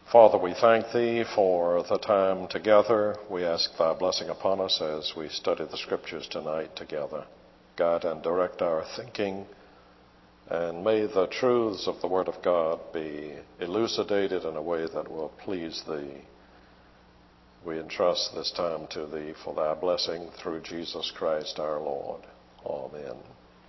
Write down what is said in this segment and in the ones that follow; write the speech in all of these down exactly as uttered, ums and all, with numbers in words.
Father, we thank Thee for the time together. We ask Thy blessing upon us as we study the Scriptures tonight together. Guide and direct our thinking, and may the truths of the Word of God be elucidated in a way that will please Thee. We entrust this time to Thee for Thy blessing through Jesus Christ our Lord. Amen.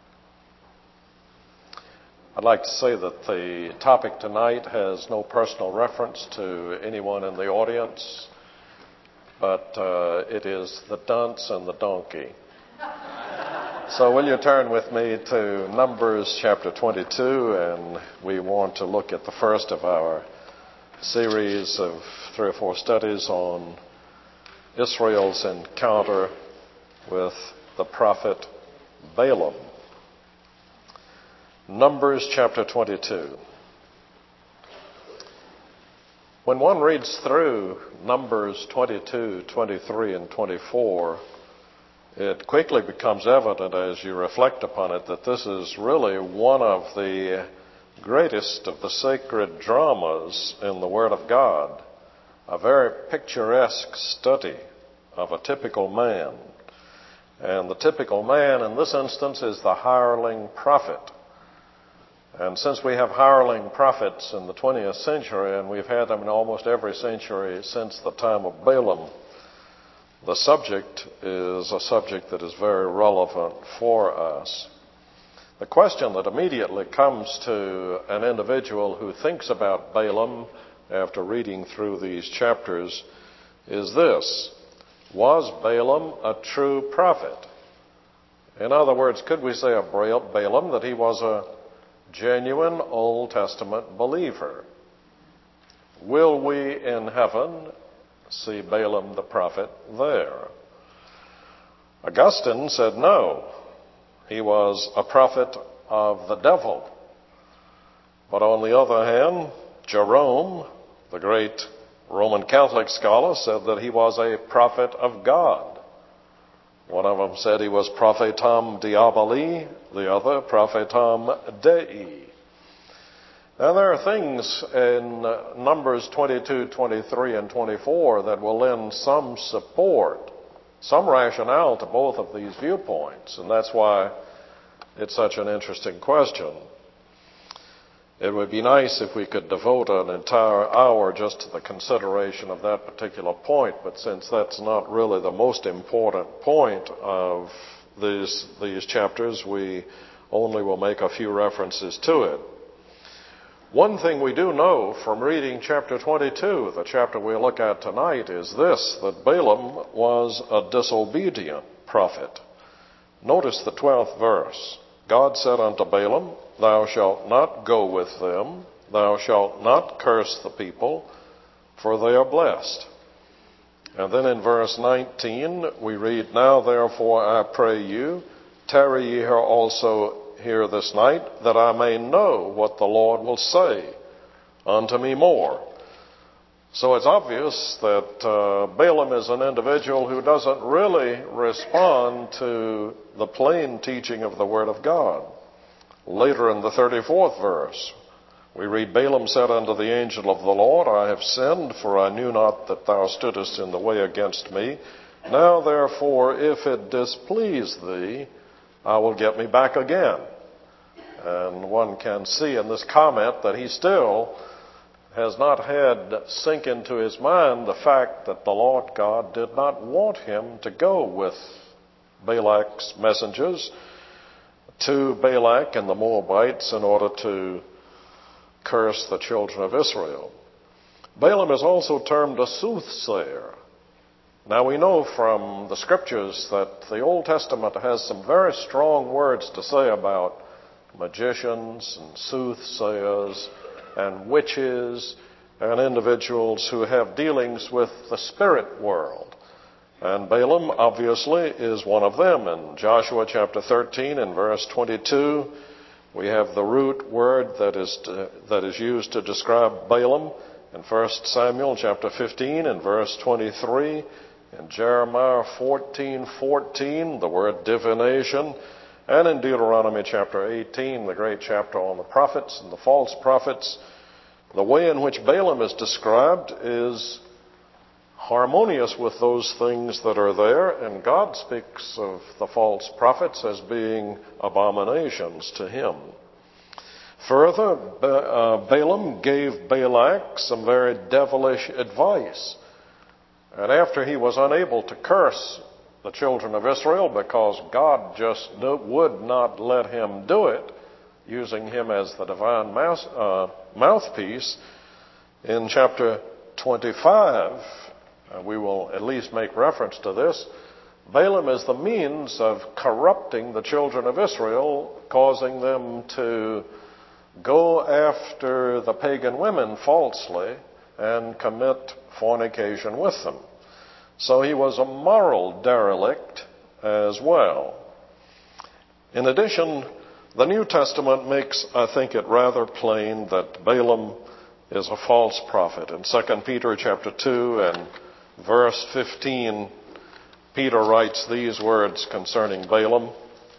I'd like to say that the topic tonight has no personal reference to anyone in the audience, but uh, it is the dunce and the donkey. So will you turn with me to Numbers chapter twenty-two, and we want to look at the first of our series of three or four studies on Israel's encounter with the prophet Balaam. Numbers chapter twenty-two. When one reads through Numbers twenty-two, twenty-three, and twenty-four, it quickly becomes evident as you reflect upon it that this is really one of the greatest of the sacred dramas in the Word of God, a very picturesque study of a typical man. And the typical man in this instance is the hireling prophet. And since we have hireling prophets in the twentieth century, and we've had them in almost every century since the time of Balaam, the subject is a subject that is very relevant for us. The question that immediately comes to an individual who thinks about Balaam after reading through these chapters is this: was Balaam a true prophet? In other words, could we say of Balaam that he was a genuine Old Testament believer? Will we in heaven see Balaam the prophet there? Augustine said no. He was a prophet of the devil. But on the other hand, Jerome, the great Roman Catholic scholar, said that he was a prophet of God. One of them said he was prophetam diaboli, the other prophetam Dei. Now there are things in Numbers twenty-two, twenty-three, and twenty-four that will lend some support, some rationale to both of these viewpoints, and that's why it's such an interesting question. It would be nice if we could devote an entire hour just to the consideration of that particular point, but since that's not really the most important point of these, these chapters, we only will make a few references to it. One thing we do know from reading chapter twenty-two, the chapter we'll look at tonight, is this: that Balaam was a disobedient prophet. Notice the twelfth verse. God said unto Balaam, Thou shalt not go with them, thou shalt not curse the people, for they are blessed. And then in verse nineteen, we read, Now therefore I pray you, tarry ye here also here this night, that I may know what the Lord will say unto me more. So it's obvious that uh, Balaam is an individual who doesn't really respond to the plain teaching of the Word of God. Later in the thirty-fourth verse, we read, Balaam said unto the angel of the Lord, I have sinned, for I knew not that thou stoodest in the way against me. Now therefore, if it displease thee, I will get me back again. And one can see in this comment that he still has not had sink into his mind the fact that the Lord God did not want him to go with Balak's messengers to Balak and the Moabites in order to curse the children of Israel. Balaam is also termed a soothsayer. Now we know from the Scriptures that the Old Testament has some very strong words to say about magicians and soothsayers and witches and individuals who have dealings with the spirit world. And Balaam, obviously, is one of them. In Joshua chapter thirteen and verse twenty-two, we have the root word that is to, that is used to describe Balaam. In First Samuel chapter fifteen and verse twenty-three, in Jeremiah fourteen fourteen, the word divination, and in Deuteronomy chapter eighteen, the great chapter on the prophets and the false prophets, The way in which Balaam is described is harmonious with those things that are there, and God speaks of the false prophets as being abominations to him. Further, Balaam gave Balak some very devilish advice. And after he was unable to curse the children of Israel because God just would not let him do it, using him as the divine mouthpiece, in chapter twenty-five, we will at least make reference to this, Balaam is the means of corrupting the children of Israel, causing them to go after the pagan women falsely and commit fornication with them. So he was a moral derelict as well. In addition, the New Testament makes, I think, it rather plain that Balaam is a false prophet. In Second Peter chapter two and verse fifteen, Peter writes these words concerning Balaam.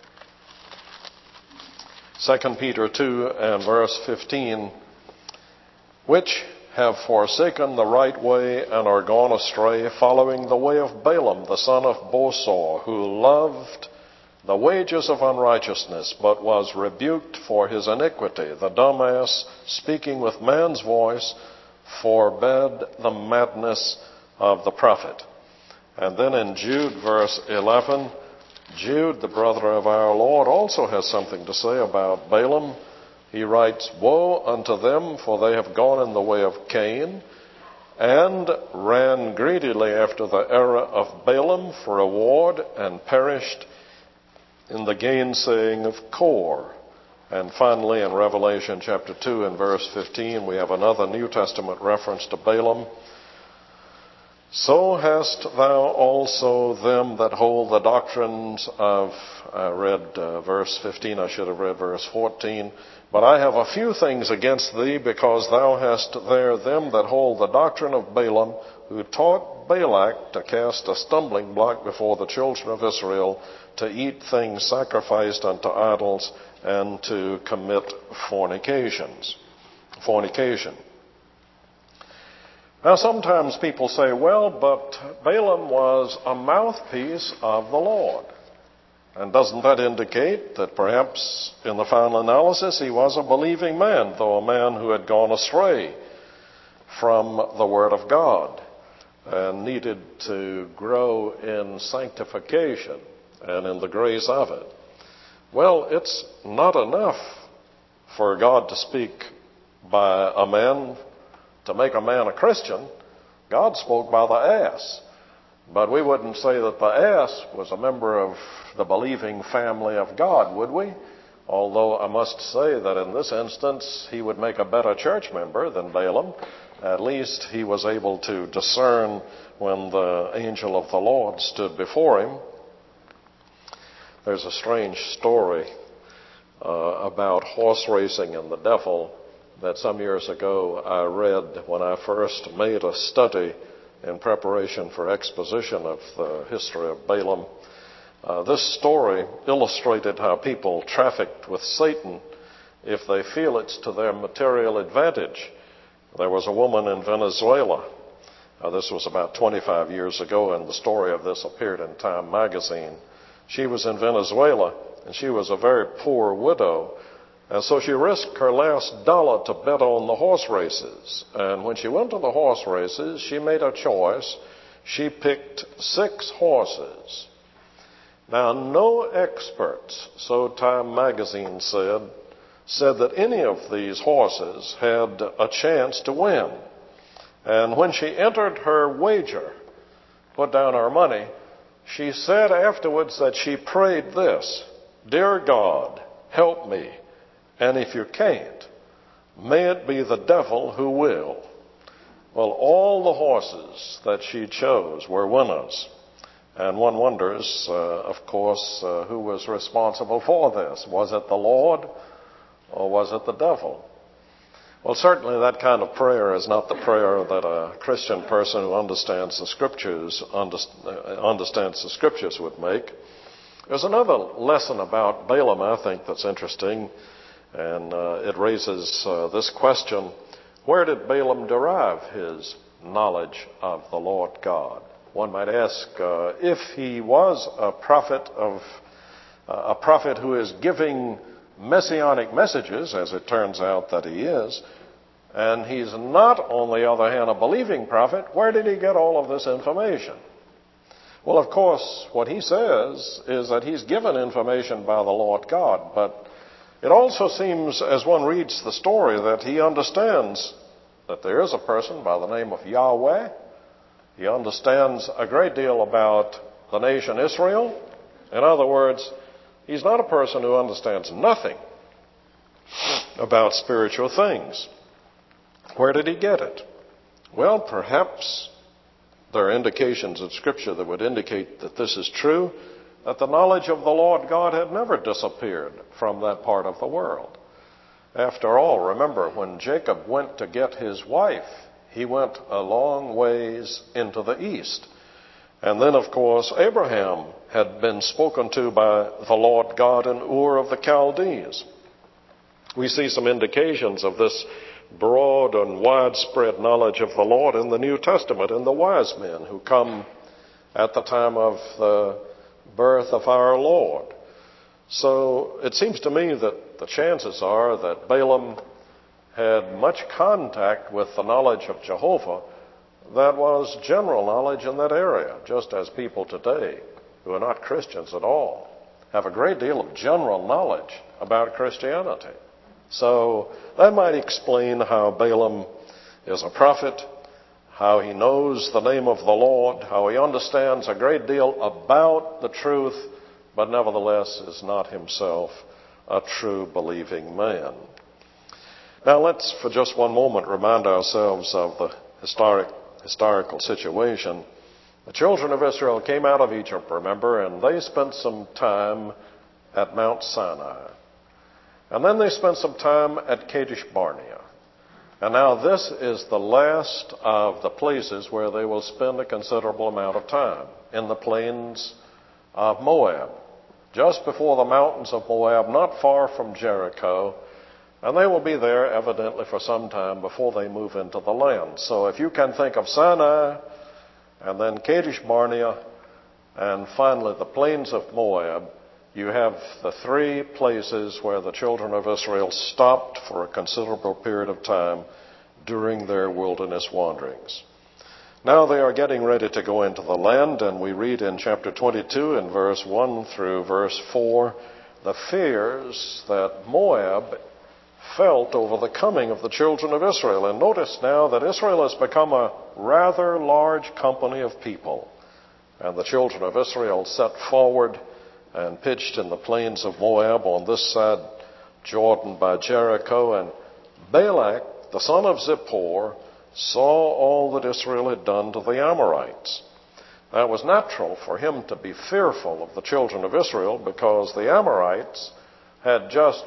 Second Peter two and verse fifteen, which have forsaken the right way and are gone astray, following the way of Balaam, the son of Bosor, who loved the wages of unrighteousness, but was rebuked for his iniquity. The dumb ass, speaking with man's voice, forbade the madness of the prophet. And then in Jude, verse eleven, Jude, the brother of our Lord, also has something to say about Balaam. He writes, woe unto them, for they have gone in the way of Cain, and ran greedily after the error of Balaam for reward, and perished in the gainsaying of Kor. And finally, in Revelation chapter two and verse fifteen, we have another New Testament reference to Balaam. So hast thou also them that hold the doctrines of, I read uh, verse fifteen, I should have read verse fourteen, but I have a few things against thee, because thou hast there them that hold the doctrine of Balaam, who taught Balak to cast a stumbling block before the children of Israel, to eat things sacrificed unto idols, and to commit fornications. Fornication. Now sometimes people say, well, but Balaam was a mouthpiece of the Lord. And doesn't that indicate that perhaps in the final analysis he was a believing man, though a man who had gone astray from the Word of God and needed to grow in sanctification and in the grace of it? Well, it's not enough for God to speak by a man to make a man a Christian. God spoke by the ass. But we wouldn't say that the ass was a member of the believing family of God, would we? Although I must say that in this instance, he would make a better church member than Balaam. At least he was able to discern when the angel of the Lord stood before him. There's a strange story uh, about horse racing and the devil that some years ago I read when I first made a study in preparation for exposition of the history of Balaam. Uh, this story illustrated how people trafficked with Satan if they feel it's to their material advantage. There was a woman in Venezuela. Uh, this was about twenty-five years ago, and the story of this appeared in Time magazine. She was in Venezuela, and she was a very poor widow. And so she risked her last dollar to bet on the horse races. And when she went to the horse races, she made a choice. She picked six horses. Now, no experts, so Time magazine said, said that any of these horses had a chance to win. And when she entered her wager, put down her money, she said afterwards that she prayed this: Dear God, help me. And if you can't, may it be the devil who will. Well, all the horses that she chose were winners. And one wonders, uh, of course, uh, who was responsible for this. Was it the Lord or was it the devil? Well, certainly that kind of prayer is not the prayer that a Christian person who understands the Scriptures understands the Scriptures would make. There's another lesson about Balaam, I think, that's interesting. And uh, it raises uh, this question: where did Balaam derive his knowledge of the Lord God? One might ask, uh, if he was a prophet of uh, a prophet who is giving messianic messages, as it turns out that he is, and he's not, on the other hand, a believing prophet, where did he get all of this information? Well, of course, what he says is that he's given information by the Lord God, but it also seems, as one reads the story, that he understands that there is a person by the name of Yahweh. He understands a great deal about the nation Israel. In other words, he's not a person who understands nothing about spiritual things. Where did he get it? Well, perhaps there are indications in Scripture that would indicate that this is true, that the knowledge of the Lord God had never disappeared from that part of the world. After all, remember, when Jacob went to get his wife, he went a long ways into the east. And then, of course, Abraham had been spoken to by the Lord God in Ur of the Chaldees. We see some indications of this broad and widespread knowledge of the Lord in the New Testament, in the wise men who come at the time of the birth of our Lord. So it seems to me that the chances are that Balaam had much contact with the knowledge of Jehovah that was general knowledge in that area, just as people today who are not Christians at all have a great deal of general knowledge about Christianity. So that might explain how Balaam is a prophet, how he knows the name of the Lord, how he understands a great deal about the truth, but nevertheless is not himself a true believing man. Now let's, for just one moment, remind ourselves of the historic, historical situation. The children of Israel came out of Egypt, remember, and they spent some time at Mount Sinai. And then they spent some time at Kadesh Barnea. And now this is the last of the places where they will spend a considerable amount of time, in the plains of Moab, just before the mountains of Moab, not far from Jericho. And they will be there evidently for some time before they move into the land. So if you can think of Sinai, and then Kadesh Barnea, and finally the plains of Moab, you have the three places where the children of Israel stopped for a considerable period of time during their wilderness wanderings. Now they are getting ready to go into the land, and we read in chapter twenty-two in verse one through verse four the fears that Moab felt over the coming of the children of Israel. And notice now that Israel has become a rather large company of people. And the children of Israel set forward and pitched in the plains of Moab on this side Jordan by Jericho. And Balak, the son of Zippor, saw all that Israel had done to the Amorites. Now, it was natural for him to be fearful of the children of Israel because the Amorites had just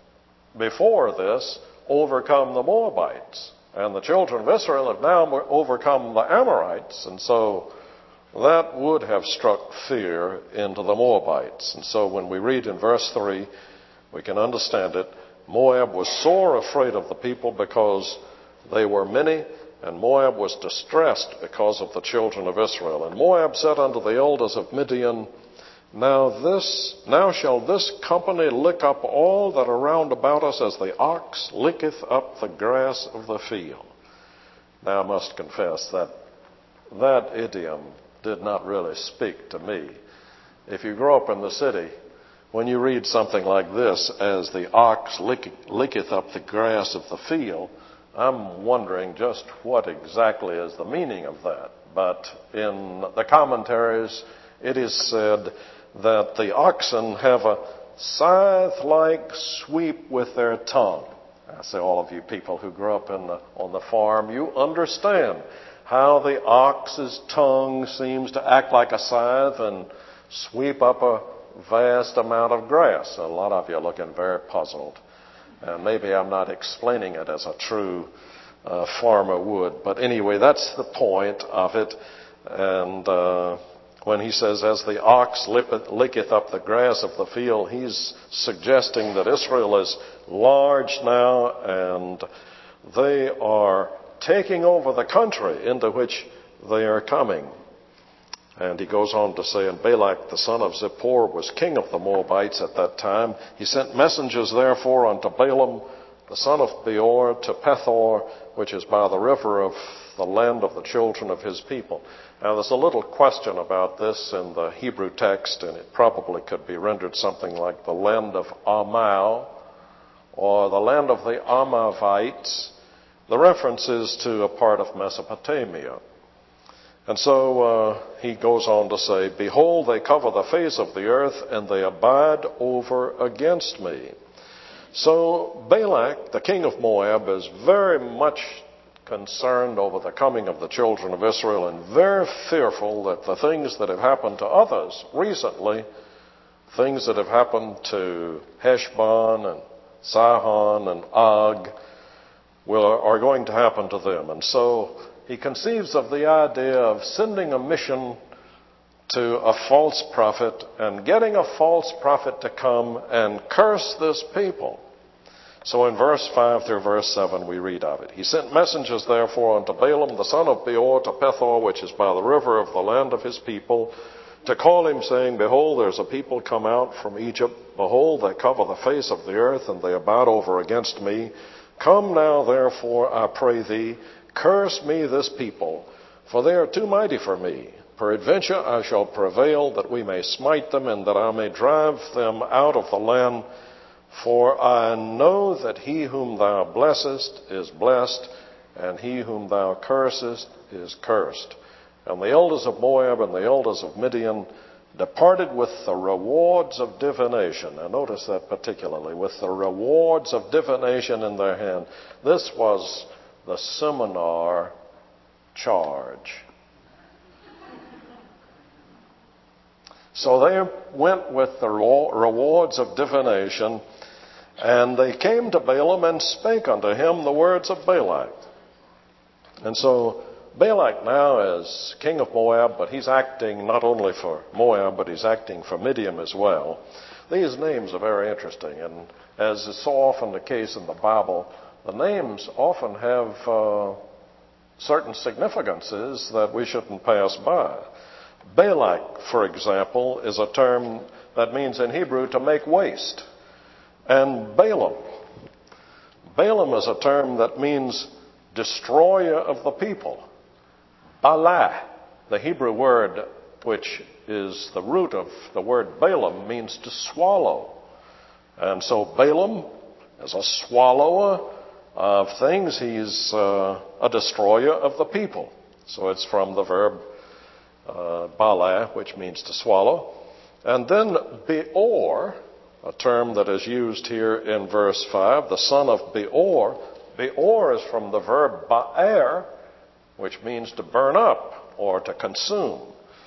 before this overcome the Moabites. And the children of Israel have now overcome the Amorites. And so that would have struck fear into the Moabites. And so when we read in verse three, we can understand it. Moab was sore afraid of the people because they were many, and Moab was distressed because of the children of Israel. And Moab said unto the elders of Midian, Now this, now shall this company lick up all that are round about us as the ox licketh up the grass of the field. Now I must confess that that idiom did not really speak to me. If you grow up in the city, when you read something like this, as the ox lick, licketh up the grass of the field, I'm wondering just what exactly is the meaning of that. But in the commentaries, it is said that the oxen have a scythe-like sweep with their tongue. I say, all of you people who grew up in the, on the farm, you understand how the ox's tongue seems to act like a scythe and sweep up a vast amount of grass. A lot of you are looking very puzzled. And maybe I'm not explaining it as a true uh, farmer would. But anyway, that's the point of it. And uh, when he says, as the ox licketh up the grass of the field, he's suggesting that Israel is large now, and they are taking over the country into which they are coming. And he goes on to say, and Balak the son of Zippor was king of the Moabites at that time. He sent messengers therefore unto Balaam the son of Beor to Pethor, which is by the river of the land of the children of his people. Now there's a little question about this in the Hebrew text, and it probably could be rendered something like the land of Amal, or the land of the Amavites. The reference is to a part of Mesopotamia. And so uh, he goes on to say, behold, they cover the face of the earth, and they abide over against me. So Balak, the king of Moab, is very much concerned over the coming of the children of Israel and very fearful that the things that have happened to others recently, things that have happened to Heshbon and Sihon and Og, will, are going to happen to them. And so he conceives of the idea of sending a mission to a false prophet and getting a false prophet to come and curse this people. So in verse five through verse seven we read of it. He sent messengers therefore unto Balaam the son of Beor to Pethor, which is by the river of the land of his people, to call him, saying, behold, there's a people come out from Egypt. Behold, they cover the face of the earth, and they abide over against me. Come now, therefore, I pray thee, curse me this people, for they are too mighty for me. Peradventure I shall prevail, that we may smite them, and that I may drive them out of the land. For I know that he whom thou blessest is blessed, and he whom thou cursest is cursed. And the elders of Moab and the elders of Midian departed with the rewards of divination. Now notice that particularly, with the rewards of divination in their hand. This was the seminar charge. So they went with the rewards of divination, and they came to Balaam and spake unto him the words of Balak. And so Balak now is king of Moab, but he's acting not only for Moab, but he's acting for Midian as well. These names are very interesting, and as is so often the case in the Bible, the names often have uh, certain significances that we shouldn't pass by. Balak, for example, is a term that means in Hebrew to make waste. And Balaam. Balaam is a term that means destroyer of the people. Balah, the Hebrew word which is the root of the word Balaam, means to swallow. And so Balaam is a swallower of things. He's uh, a destroyer of the people. So it's from the verb uh, Balah, which means to swallow. And then Beor, a term that is used here in verse five, the son of Beor. Beor is from the verb ba'er, which means to burn up or to consume.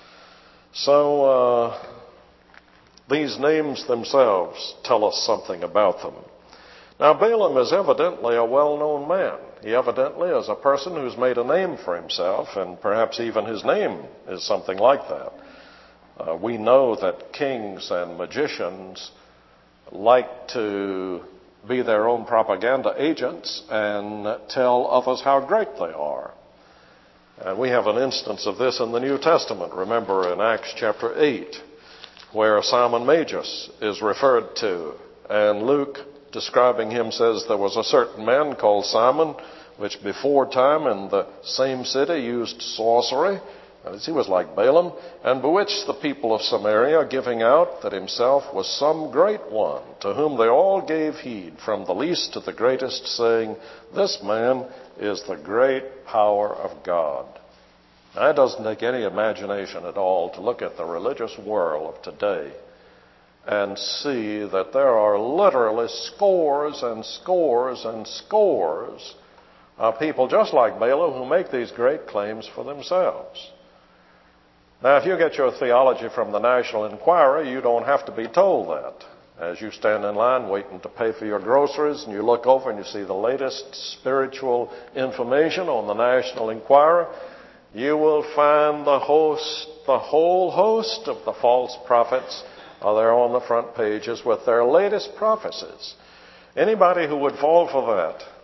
So uh, these names themselves tell us something about them. Now Balaam is evidently a well-known man. He evidently is a person who's made a name for himself, and perhaps even his name is something like that. Uh, we know that kings and magicians like to be their own propaganda agents and tell others how great they are. And we have an instance of this in the New Testament. Remember in Acts chapter eight, where Simon Magus is referred to. And Luke, describing him, says, there was a certain man called Simon, which before time in the same city used sorcery, as he was like Balaam, and bewitched the people of Samaria, giving out that himself was some great one, to whom they all gave heed, from the least to the greatest, saying, this man is the great power of God. Now, it doesn't take any imagination at all to look at the religious world of today and see that there are literally scores and scores and scores of people just like Balaam who make these great claims for themselves. Now, if you get your theology from the National Enquirer, you don't have to be told that. As you stand in line waiting to pay for your groceries and you look over and you see the latest spiritual information on the National Enquirer, you will find the host, the whole host of the false prophets are there on the front pages with their latest prophecies. Anybody who would fall for that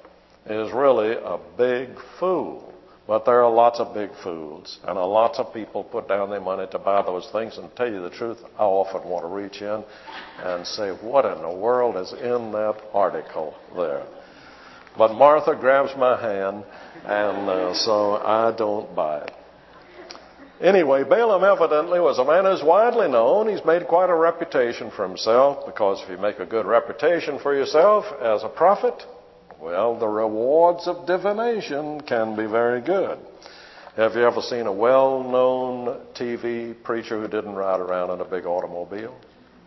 is really a big fool. But there are lots of big fools, and lots of people put down their money to buy those things. And to tell you the truth, I often want to reach in and say, what in the world is in that article there? But Martha grabs my hand, and uh, so I don't buy it. Anyway, Balaam evidently was a man who's widely known. He's made quite a reputation for himself, because if you make a good reputation for yourself as a prophet, well, the rewards of divination can be very good. Have you ever seen a well-known T V preacher who didn't ride around in a big automobile?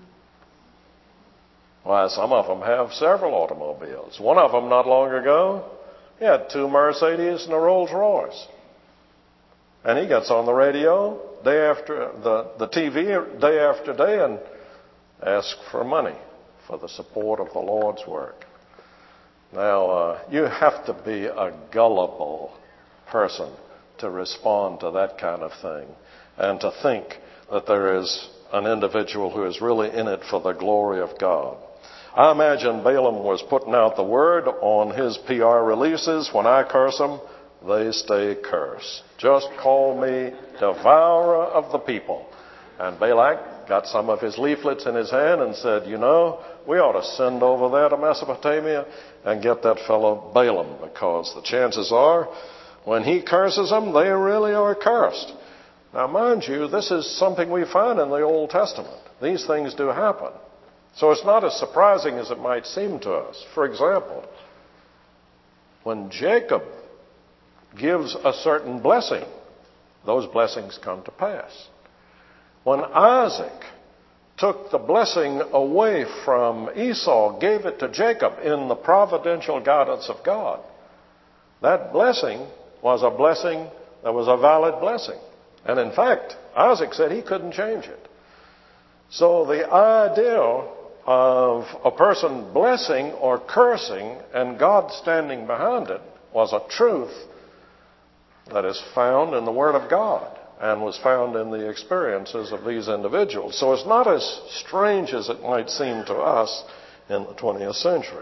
Why, some of them have several automobiles. One of them, not long ago, he had two Mercedes and a Rolls Royce. And he gets on the radio day after the, the T V day after day and asks for money for the support of the Lord's work. Now, uh, you have to be a gullible person to respond to that kind of thing and to think that there is an individual who is really in it for the glory of God. I imagine Balaam was putting out the word on his P R releases, when I curse them, they stay cursed. Just call me devourer of the people. And Balak got some of his leaflets in his hand and said, you know, we ought to send over there to Mesopotamia and get that fellow Balaam, because the chances are when he curses them, they really are cursed. Now, mind you, this is something we find in the Old Testament. These things do happen. So it's not as surprising as it might seem to us. For example, when Jacob gives a certain blessing, those blessings come to pass. When Isaac took the blessing away from Esau, gave it to Jacob in the providential guidance of God, that blessing was a blessing that was a valid blessing. And in fact, Isaac said he couldn't change it. So the idea of a person blessing or cursing and God standing behind it was a truth that is found in the Word of God and was found in the experiences of these individuals. So it's not as strange as it might seem to us in the twentieth century.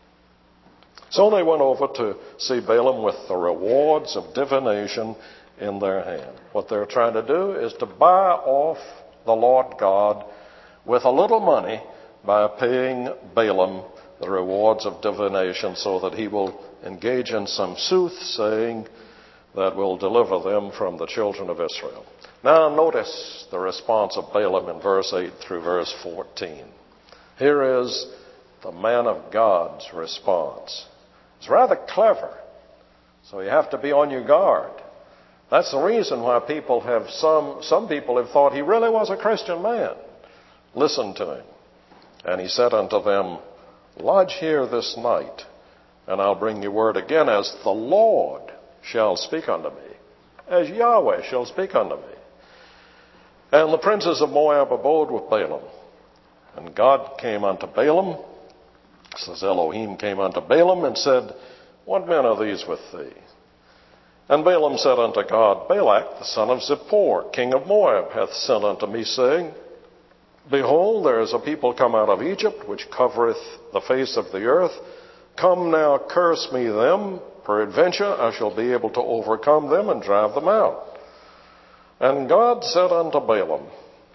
So they went over to see Balaam with the rewards of divination in their hand. What they're trying to do is to buy off the Lord God with a little money by paying Balaam the rewards of divination, so that he will engage in some soothsaying that will deliver them from the children of Israel. Now notice the response of Balaam in verse eight through verse fourteen. Here is the man of God's response. It's rather clever, so you have to be on your guard. That's the reason why people have some, some people have thought he really was a Christian man. Listen to him. And he said unto them, lodge here this night, and I'll bring you word again, as the Lord shall speak unto me, as Yahweh shall speak unto me. And the princes of Moab abode with Balaam. And God came unto Balaam, says Elohim came unto Balaam and said, what men are these with thee? And Balaam said unto God, Balak, the son of Zippor, king of Moab, hath sent unto me, saying, behold, there is a people come out of Egypt, which covereth the face of the earth. Come now, curse me them. Peradventure I shall be able to overcome them and drive them out. And God said unto Balaam,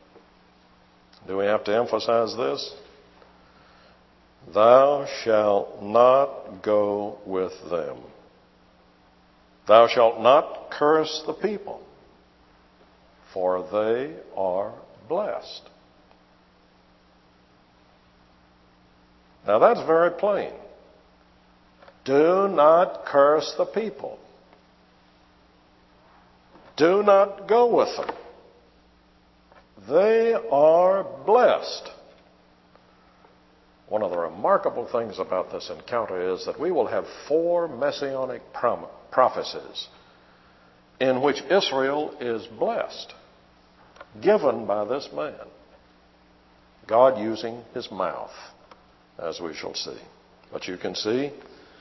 do we have to emphasize this? Thou shalt not go with them. Thou shalt not curse the people, for they are blessed. Now that's very plain. Do not curse the people. Do not go with them. They are blessed. One of the remarkable things about this encounter is that we will have four messianic prom- prophecies in which Israel is blessed, given by this man. God using his mouth, as we shall see. But you can see,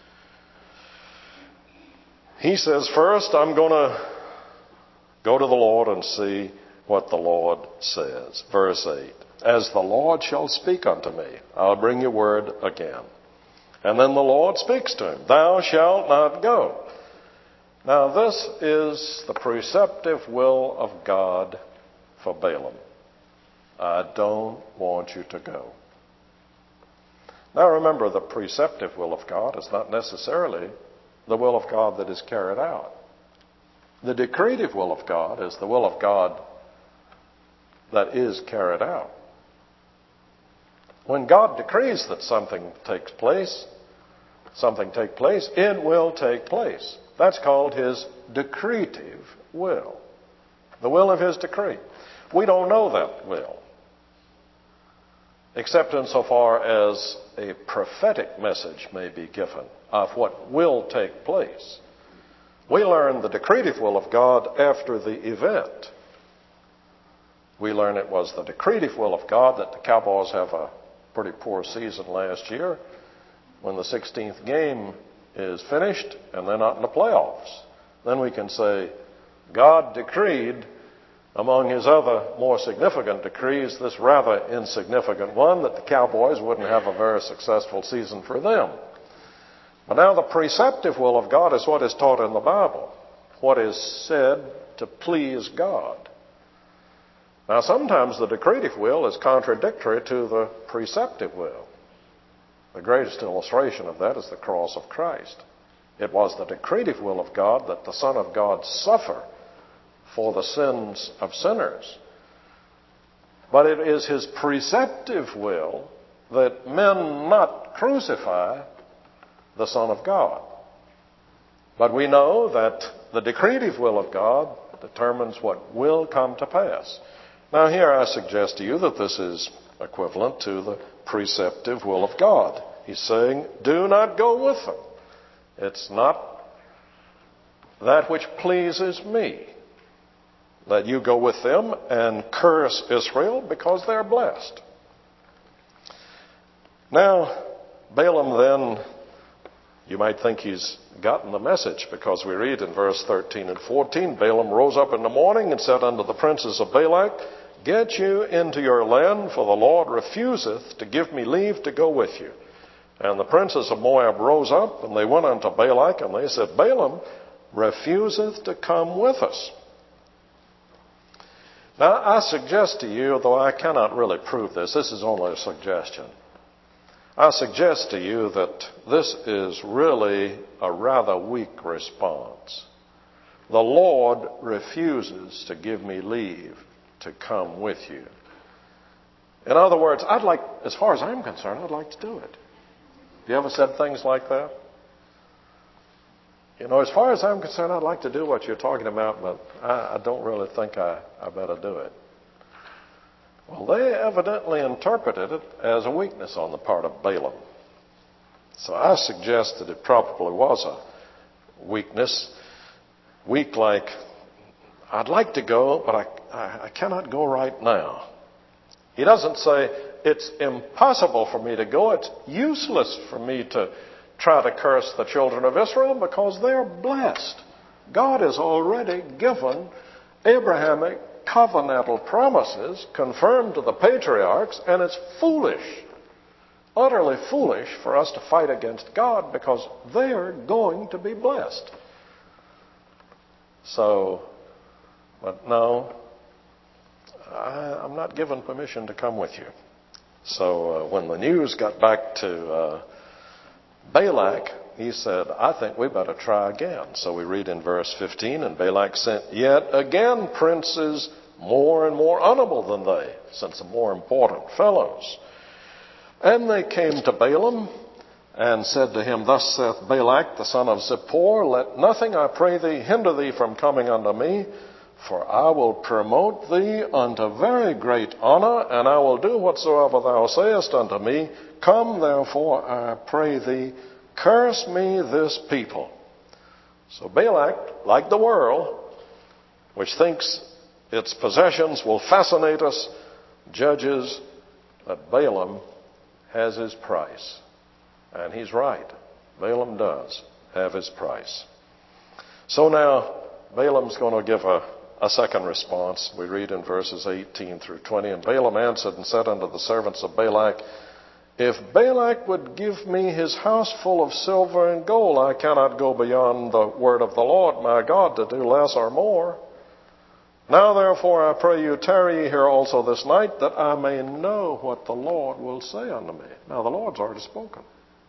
he says, first, I'm going to go to the Lord and see what the Lord says. Verse eight. As the Lord shall speak unto me, I'll bring you word again. And then the Lord speaks to him, thou shalt not go. Now this is the preceptive will of God for Balaam. I don't want you to go. Now remember, the preceptive will of God is not necessarily the will of God that is carried out. The decretive will of God is the will of God that is carried out. When God decrees that something takes place, something take place, it will take place. That's called his decretive will. The will of his decree. We don't know that will, except insofar as a prophetic message may be given of what will take place. We learn the decretive will of God after the event. We learn it was the decretive will of God that the Cowboys have a pretty poor season last year when the sixteenth game is finished and they're not in the playoffs. Then we can say, God decreed among his other more significant decrees this rather insignificant one, that the Cowboys wouldn't have a very successful season for them. But now the preceptive will of God is what is taught in the Bible, what is said to please God. Now sometimes the decretive will is contradictory to the preceptive will. The greatest illustration of that is the cross of Christ. It was the decretive will of God that the Son of God suffer for the sins of sinners. But it is his preceptive will that men not crucify the Son of God. But we know that the decretive will of God determines what will come to pass. Now here I suggest to you that this is equivalent to the preceptive will of God. He's saying, do not go with them. It's not that which pleases me that you go with them and curse Israel because they're blessed. Now, Balaam then, you might think he's gotten the message, because we read in verse thirteen and fourteen, Balaam rose up in the morning and said unto the princes of Balak, get you into your land, for the Lord refuseth to give me leave to go with you. And the princes of Moab rose up, and they went unto Balak, and they said, Balaam refuseth to come with us. Now, I suggest to you, though I cannot really prove this, this is only a suggestion. I suggest to you that this is really a rather weak response. The Lord refuses to give me leave to come with you. In other words, I'd like, as far as I'm concerned, I'd like to do it. Have you ever said things like that? You know, as far as I'm concerned, I'd like to do what you're talking about, but I, I don't really think I, I better do it. Well, they evidently interpreted it as a weakness on the part of Balaam. So I suggest that it probably was a weakness. Weak like, I'd like to go, but I, I, I cannot go right now. He doesn't say, it's impossible for me to go. It's useless for me to try to curse the children of Israel because they're blessed. God has already given Abrahamic covenantal promises confirmed to the patriarchs, and it's foolish, utterly foolish for us to fight against God because they're going to be blessed. So, but no, I, I'm not given permission to come with you. So uh, when the news got back to uh, Balak, he said, I think we better try again. So we read in verse fifteen, and Balak sent yet again princes more and more honorable than they, since the more important fellows. And they came to Balaam and said to him, thus saith Balak the son of Zippor, let nothing, I pray thee, hinder thee from coming unto me, for I will promote thee unto very great honor, and I will do whatsoever thou sayest unto me. Come therefore, I pray thee, curse me this people. So Balak, like the world, which thinks its possessions will fascinate us, judges that Balaam has his price. And he's right. Balaam does have his price. So now, Balaam's going to give a, a second response. We read in verses eighteen through twenty, and Balaam answered and said unto the servants of Balak, If Balak would give me his house full of silver and gold, I cannot go beyond the word of the Lord my God to do less or more. Now therefore I pray you, tarry ye here also this night, that I may know what the Lord will say unto me. Now the Lord's already spoken.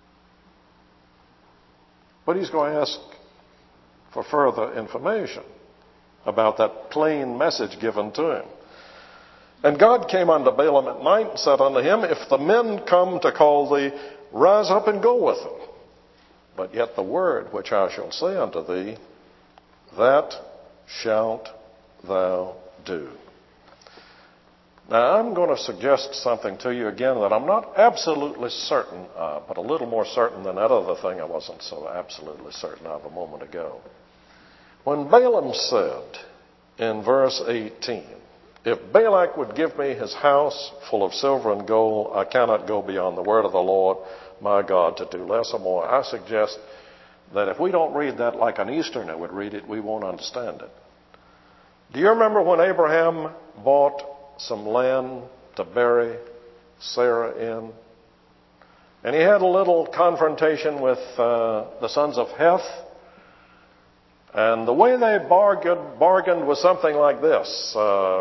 But he's going to ask for further information about that plain message given to him. And God came unto Balaam at night and said unto him, If the men come to call thee, rise up and go with them. But yet the word which I shall say unto thee, that shalt thou do. Now I'm going to suggest something to you again that I'm not absolutely certain of, but a little more certain than that other thing I wasn't so absolutely certain of a moment ago. When Balaam said in verse eighteen, If Balak would give me his house full of silver and gold, I cannot go beyond the word of the Lord my God to do less or more. I suggest that if we don't read that like an Easterner would read it, we won't understand it. Do you remember when Abraham bought some land to bury Sarah in? And he had a little confrontation with uh, the sons of Heth. And the way they bargained, bargained was something like this. Uh,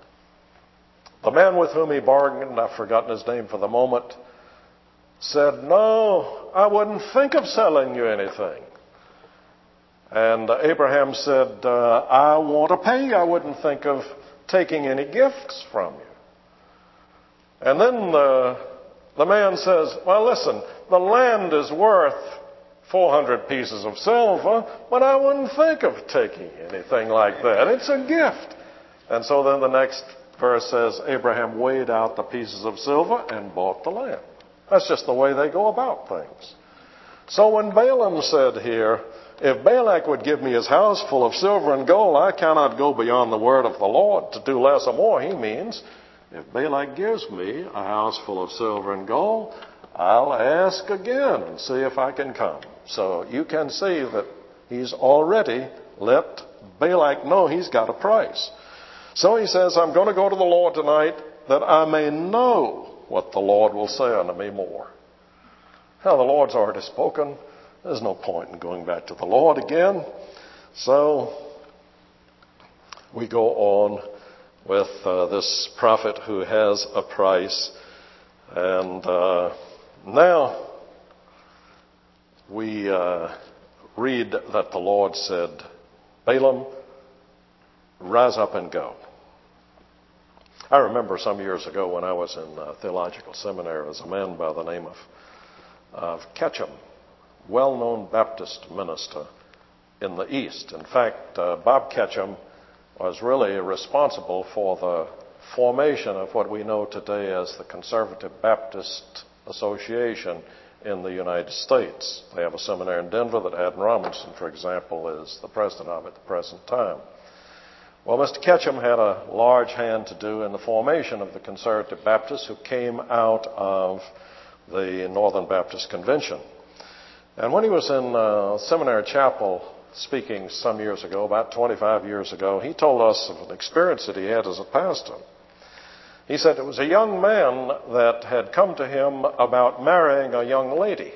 The man with whom he bargained, I've forgotten his name for the moment, said, No, I wouldn't think of selling you anything. And Abraham said, uh, I want to pay you. I wouldn't think of taking any gifts from you. And then uh, the man says, Well, listen, the land is worth four hundred pieces of silver, but I wouldn't think of taking anything like that. It's a gift. And so then the next verse says, Abraham weighed out the pieces of silver and bought the land. That's just the way they go about things. So when Balaam said here, if Balak would give me his house full of silver and gold, I cannot go beyond the word of the Lord to do less or more, he means, if Balak gives me a house full of silver and gold, I'll ask again and see if I can come. So you can see that he's already let Balak know he's got a price. So he says, I'm going to go to the Lord tonight that I may know what the Lord will say unto me more. Now, the Lord's already spoken. There's no point in going back to the Lord again. So we go on with uh, this prophet who has a price. And uh, now we uh, read that the Lord said, Balaam, rise up and go. I remember some years ago when I was in uh, theological seminary, there was a man by the name of, of Ketchum, well-known Baptist minister in the East. In fact, uh, Bob Ketchum was really responsible for the formation of what we know today as the Conservative Baptist Association in the United States. They have a seminary in Denver that Haddon Robinson, for example, is the president of at the present time. Well, Mister Ketchum had a large hand to do in the formation of the Conservative Baptists who came out of the Northern Baptist Convention. And when he was in uh, Seminary Chapel speaking some years ago, about twenty-five years ago, he told us of an experience that he had as a pastor. He said it was a young man that had come to him about marrying a young lady.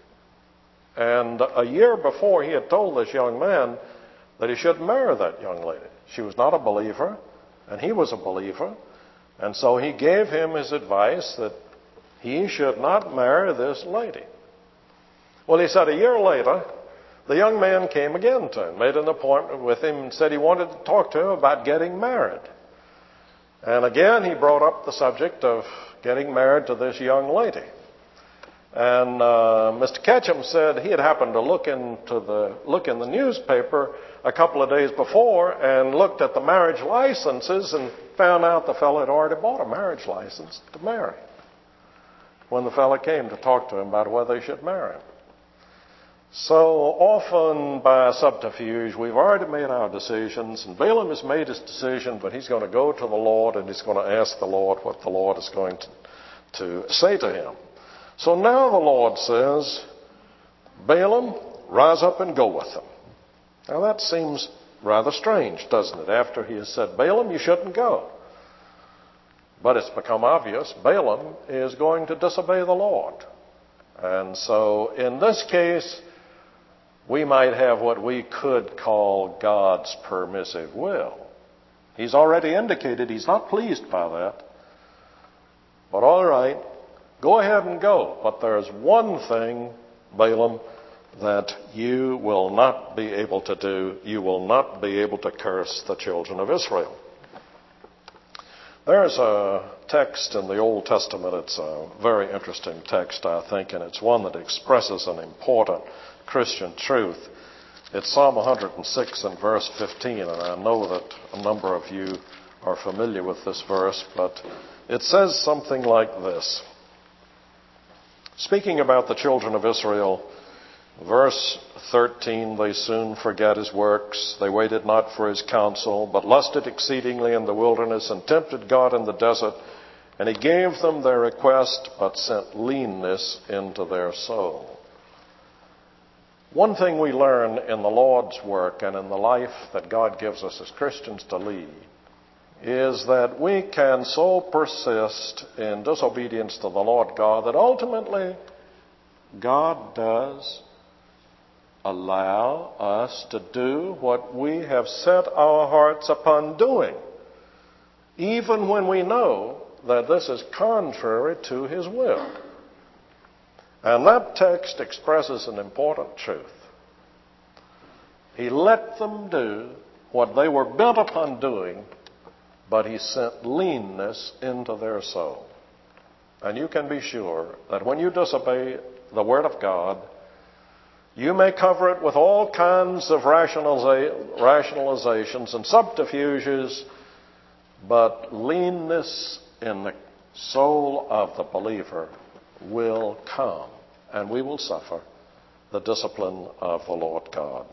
And a year before, he had told this young man that he should marry that young lady. She was not a believer, and he was a believer. And so he gave him his advice that he should not marry this lady. Well, he said a year later, the young man came again to him, made an appointment with him, and said he wanted to talk to him about getting married. And again, he brought up the subject of getting married to this young lady. And uh, Mister Ketchum said he had happened to look into the look in the newspaper a couple of days before and looked at the marriage licenses and found out the fellow had already bought a marriage license to marry when the fellow came to talk to him about whether he should marry him. So often by subterfuge, we've already made our decisions, and Balaam has made his decision, but he's going to go to the Lord and he's going to ask the Lord what the Lord is going to, to say to him. So now the Lord says, Balaam, rise up and go with them. Now that seems rather strange, doesn't it? After he has said, Balaam, you shouldn't go. But it's become obvious Balaam is going to disobey the Lord. And so in this case, we might have what we could call God's permissive will. He's already indicated he's not pleased by that. But all right, go ahead and go. But there's one thing, Balaam, that you will not be able to do. You will not be able to curse the children of Israel. There's a text in the Old Testament. It's a very interesting text, I think, and it's one that expresses an important Christian truth. It's Psalm one hundred six and verse fifteen, and I know that a number of you are familiar with this verse, but it says something like this. Speaking about the children of Israel, verse thirteen, they soon forgot his works. They waited not for his counsel, but lusted exceedingly in the wilderness and tempted God in the desert. And he gave them their request, but sent leanness into their soul. One thing we learn in the Lord's work and in the life that God gives us as Christians to lead is that we can so persist in disobedience to the Lord God that ultimately God does allow us to do what we have set our hearts upon doing, even when we know that this is contrary to his will. And that text expresses an important truth. He let them do what they were bent upon doing, but he sent leanness into their soul. And you can be sure that when you disobey the Word of God, you may cover it with all kinds of rationaliza- rationalizations and subterfuges, but leanness in the soul of the believer will come, and we will suffer the discipline of the Lord God.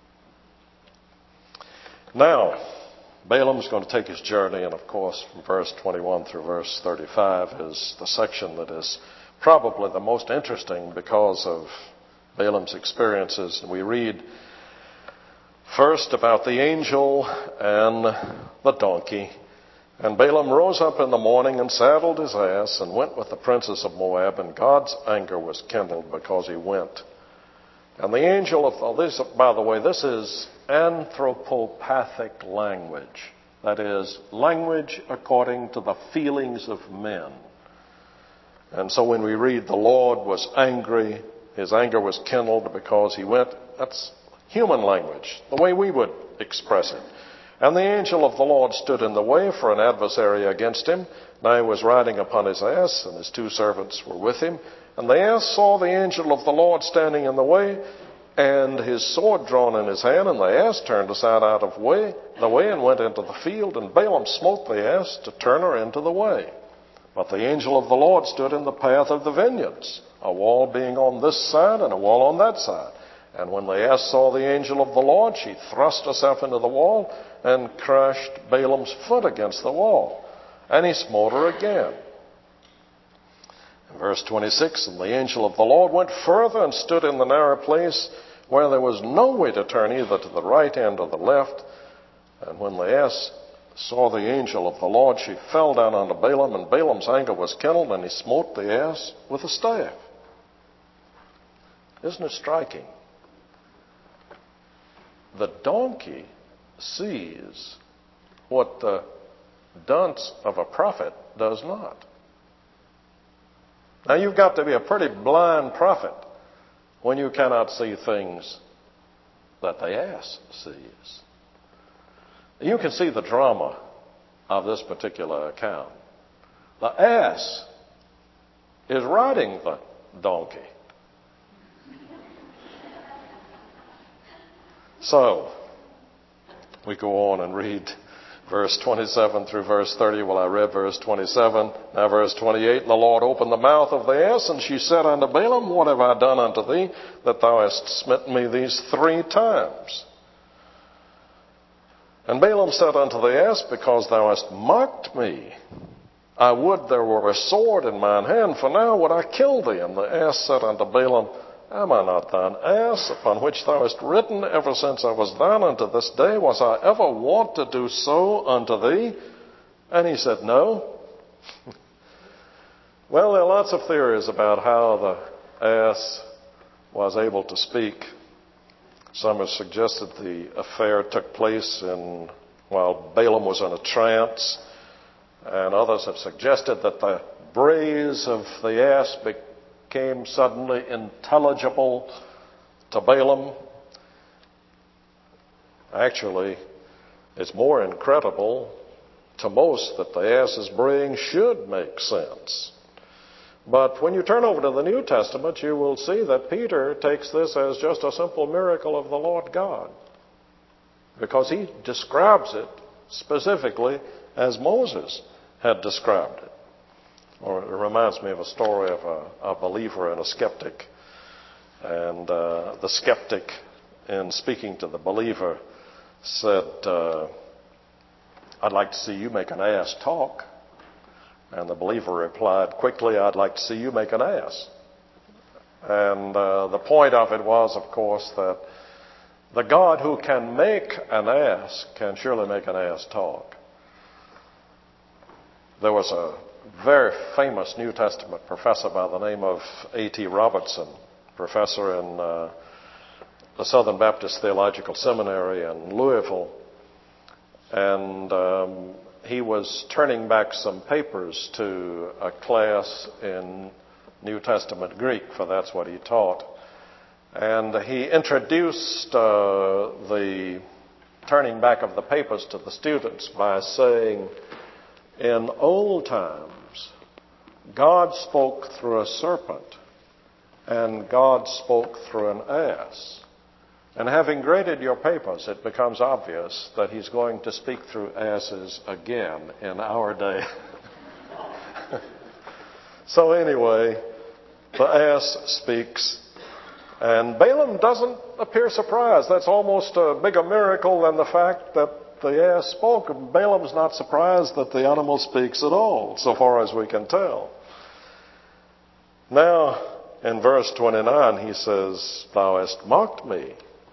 Now, Balaam's going to take his journey, and of course, from verse twenty-one through verse thirty-five is the section that is probably the most interesting because of Balaam's experiences. And we read first about the angel and the donkey. And Balaam rose up in the morning and saddled his ass and went with the princes of Moab, and God's anger was kindled because he went. And the angel of, oh, this, by the way, this is anthropopathic language. That is, language according to the feelings of men. And so when we read the Lord was angry, his anger was kindled because he went, that's human language, the way we would express it. And the angel of the Lord stood in the way for an adversary against him. Now he was riding upon his ass, and his two servants were with him. And the ass saw the angel of the Lord standing in the way, and his sword drawn in his hand, and the ass turned aside out of way, the way and went into the field, and Balaam smote the ass to turn her into the way. But the angel of the Lord stood in the path of the vineyards, a wall being on this side and a wall on that side. And when the ass saw the angel of the Lord, she thrust herself into the wall and crushed Balaam's foot against the wall. And he smote her again. In verse twenty-six, and the angel of the Lord went further and stood in the narrow place where there was no way to turn either to the right hand or the left. And when the ass saw the angel of the Lord, she fell down unto Balaam, and Balaam's anger was kindled, and he smote the ass with a staff. Isn't it striking? The donkey sees what the dunce of a prophet does not. Now, you've got to be a pretty blind prophet when you cannot see things that the ass sees. You can see the drama of this particular account. The ass is riding the donkey. So, we go on and read verse twenty-seven through verse thirty. Well, I read verse twenty-seven. Now verse twenty-eight. And the Lord opened the mouth of the ass, and she said unto Balaam, What have I done unto thee, that thou hast smitten me these three times? And Balaam said unto the ass, Because thou hast mocked me, I would there were a sword in mine hand, for now would I kill thee. And the ass said unto Balaam, Am I not thine ass, upon which thou hast ridden ever since I was thine unto this day? Was I ever wont to do so unto thee? And he said, No, Well, there are lots of theories about how the ass was able to speak. Some have suggested the affair took place in, while Balaam was in a trance, and others have suggested that the brays of the ass became suddenly intelligible to Balaam. Actually, it's more incredible to most that the ass's braying should make sense. But when you turn over to the New Testament, you will see that Peter takes this as just a simple miracle of the Lord God, because he describes it specifically as Moses had described it. Or it reminds me of a story of a, a believer and a skeptic. And uh, the skeptic, in speaking to the believer, said, uh, I'd like to see you make an ass talk. And the believer replied quickly, I'd like to see you make an ass. And uh, the point of it was, of course, that the God who can make an ass can surely make an ass talk. There was a very famous New Testament professor by the name of A T Robertson, professor in uh, the Southern Baptist Theological Seminary in Louisville. And um, he was turning back some papers to a class in New Testament Greek, for that's what he taught. And he introduced uh, the turning back of the papers to the students by saying, in old times, God spoke through a serpent, and God spoke through an ass. And having graded your papers, it becomes obvious that he's going to speak through asses again in our day. So anyway, the ass speaks. And Balaam doesn't appear surprised. That's almost a bigger miracle than the fact that the ass spoke. And Balaam's not surprised that the animal speaks at all, so far as we can tell. Now, in verse twenty-nine, he says, Thou hast mocked me.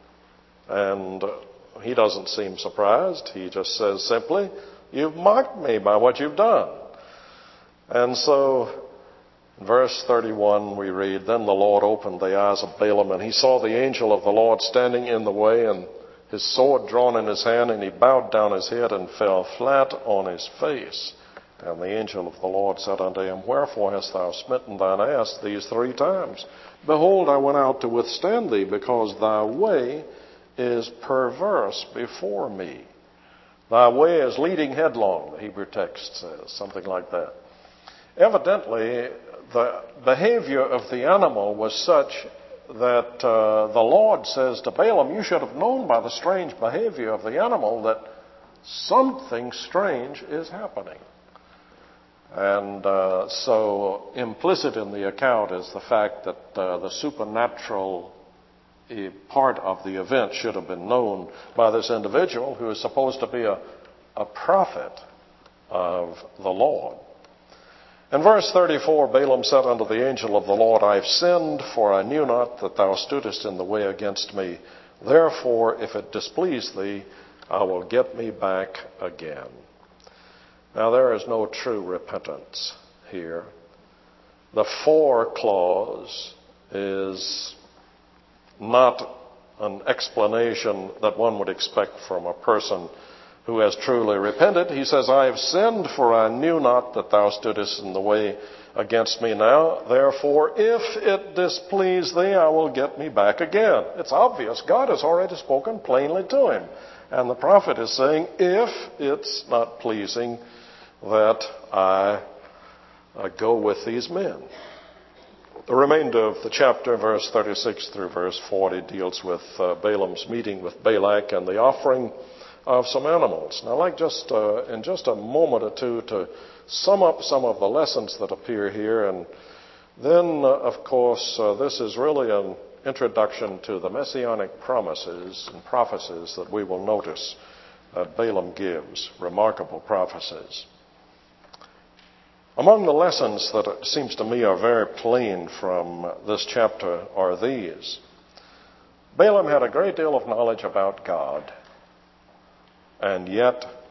And he doesn't seem surprised. He just says simply, You've mocked me by what you've done. And so, in verse thirty-one, we read, Then the Lord opened the eyes of Balaam, and he saw the angel of the Lord standing in the way, and his sword drawn in his hand, and he bowed down his head and fell flat on his face. And the angel of the Lord said unto him, Wherefore hast thou smitten thine ass these three times? Behold, I went out to withstand thee, because thy way is perverse before me. Thy way is leading headlong, the Hebrew text says, something like that. Evidently, the behavior of the animal was such that uh, the Lord says to Balaam, you should have known by the strange behavior of the animal that something strange is happening. And uh, so implicit in the account is the fact that uh, the supernatural part of the event should have been known by this individual who is supposed to be a, a prophet of the Lord. In verse thirty-four, Balaam said unto the angel of the Lord, I have sinned, for I knew not that thou stoodest in the way against me. Therefore, if it displease thee, I will get me back again. Now, there is no true repentance here. The for clause is not an explanation that one would expect from a person who has truly repented. He says, I have sinned, for I knew not that thou stoodest in the way against me now. Therefore, if it displease thee, I will get me back again. It's obvious. God has already spoken plainly to him. And the prophet is saying, if it's not pleasing that I uh, go with these men. The remainder of the chapter, verse thirty-six through verse forty, deals with uh, Balaam's meeting with Balak and the offering of some animals. Now, I'd like just uh, in just a moment or two to sum up some of the lessons that appear here. And then, uh, of course, uh, this is really an introduction to the messianic promises and prophecies that we will notice that Balaam gives, remarkable prophecies. Among the lessons that it seems to me are very plain from this chapter are these. Balaam had a great deal of knowledge about God, and yet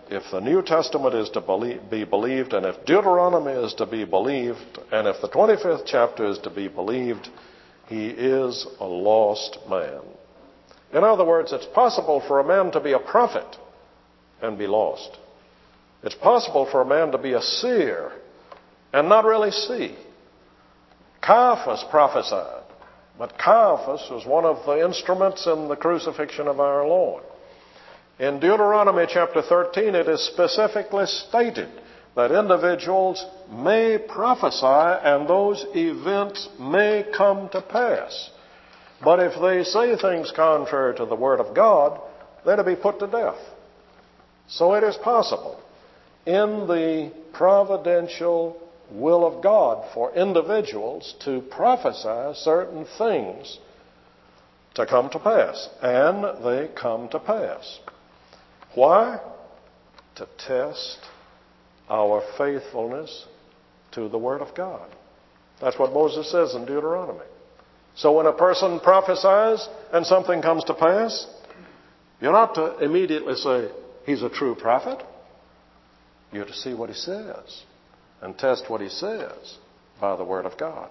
if the New Testament is to believe, be believed, and if Deuteronomy is to be believed, and if the twenty-fifth chapter is to be believed, he is a lost man. In other words, it's possible for a man to be a prophet and be lost. It's possible for a man to be a seer and not really see. Caiaphas prophesied, but Caiaphas was one of the instruments in the crucifixion of our Lord. In Deuteronomy chapter thirteen, it is specifically stated that individuals may prophesy and those events may come to pass. But if they say things contrary to the Word of God, they're to be put to death. So it is possible in the providential will of God for individuals to prophesy certain things to come to pass. And they come to pass. Why? To test our faithfulness to the Word of God. That's what Moses says in Deuteronomy. So when a person prophesies and something comes to pass, you're not to immediately say, he's a true prophet. You're to see what he says and test what he says by the Word of God.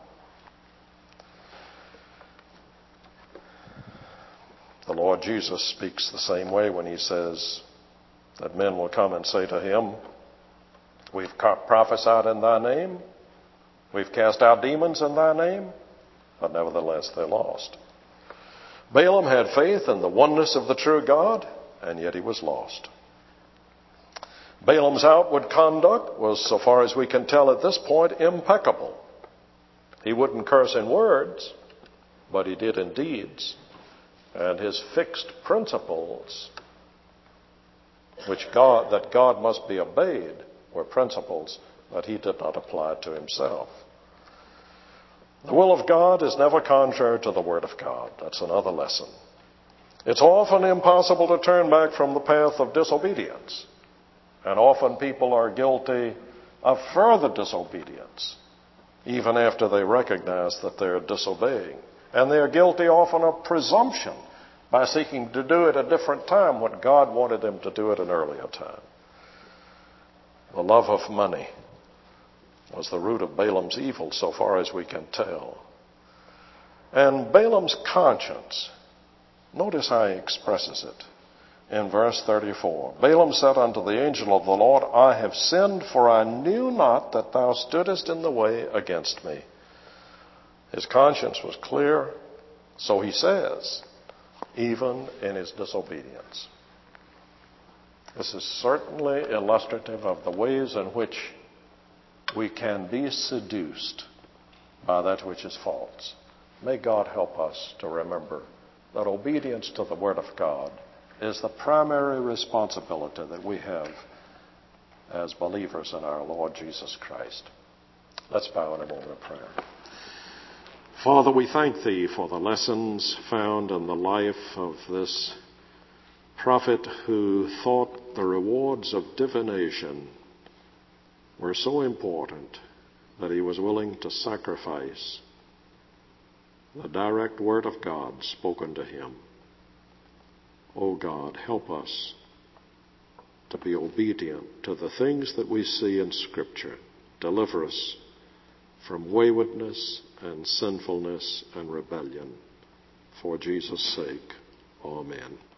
The Lord Jesus speaks the same way when he says that men will come and say to him, we've prophesied in thy name, we've cast out demons in thy name, but nevertheless they're lost. Balaam had faith in the oneness of the true God, and yet he was lost. Balaam's outward conduct was, so far as we can tell at this point, impeccable. He wouldn't curse in words, but he did in deeds. And his fixed principles, which God, that God must be obeyed, were principles that he did not apply to himself. The will of God is never contrary to the Word of God. That's another lesson. It's often impossible to turn back from the path of disobedience. And often people are guilty of further disobedience, even after they recognize that they're disobeying. And they're guilty often of presumption by seeking to do it a different time when God wanted them to do it an earlier time. The love of money was the root of Balaam's evil, so far as we can tell. And Balaam's conscience, notice how he expresses it in verse thirty-four. Balaam said unto the angel of the Lord, I have sinned, for I knew not that thou stoodest in the way against me. His conscience was clear, so he says, even in his disobedience. This is certainly illustrative of the ways in which we can be seduced by that which is false. May God help us to remember that obedience to the Word of God is the primary responsibility that we have as believers in our Lord Jesus Christ. Let's bow in a moment of prayer. Father, we thank Thee for the lessons found in the life of this prophet who thought the rewards of divination were so important that he was willing to sacrifice the direct word of God spoken to him. Oh God, help us to be obedient to the things that we see in Scripture. Deliver us from waywardness and sinfulness and rebellion. For Jesus' sake, amen.